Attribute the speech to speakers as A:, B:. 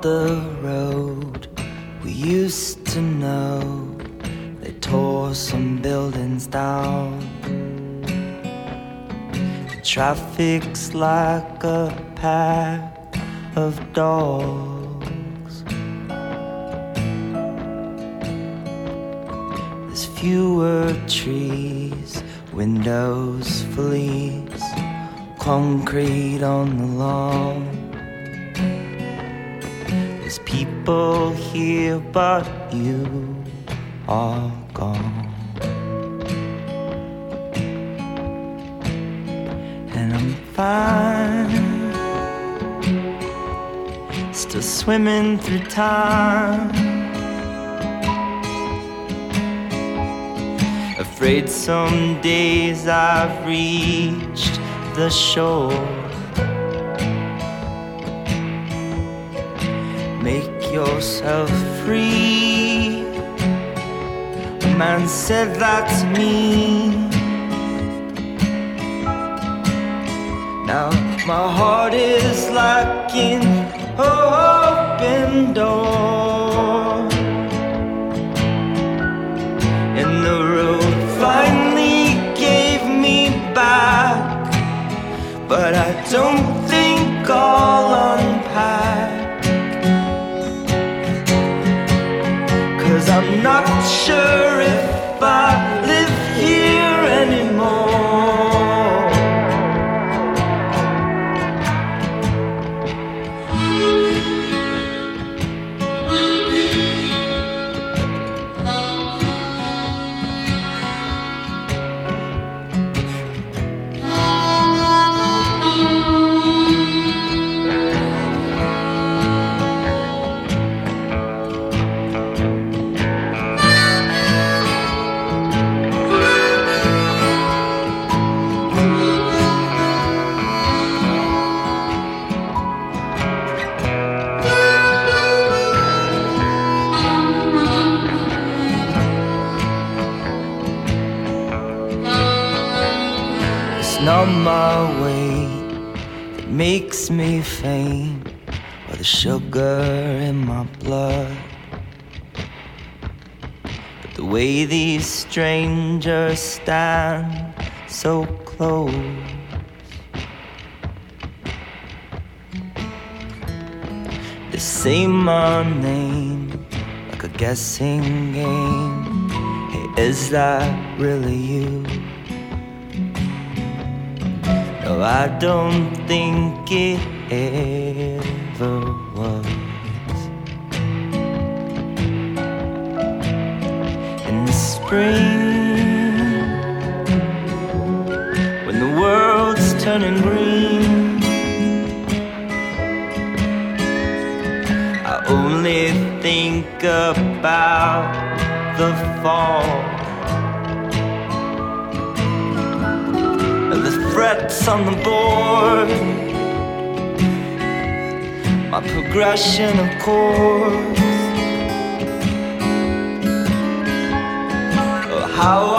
A: the road we used to know. They tore some buildings down. The traffic's like a pack of dogs. There's fewer trees, windows for leaves, concrete on the lawn. There's people here, but you are gone. And I'm fine, still swimming through time, afraid some days I've reached the shore. Make yourself free, a man said that to me. Now my heart is like an open door, and the road finally gave me back. But I don't think I'll unpack, 'cause I'm not sure if I live here anymore. Not my weight that makes me faint, or the sugar in my blood, but the way these strangers stand so close. They say my name like a guessing game. Hey, is that really you? No, I don't think it ever was. In the spring, when the world's turning green, I only think about the fall, the threats on the board, my progression of chords, oh, how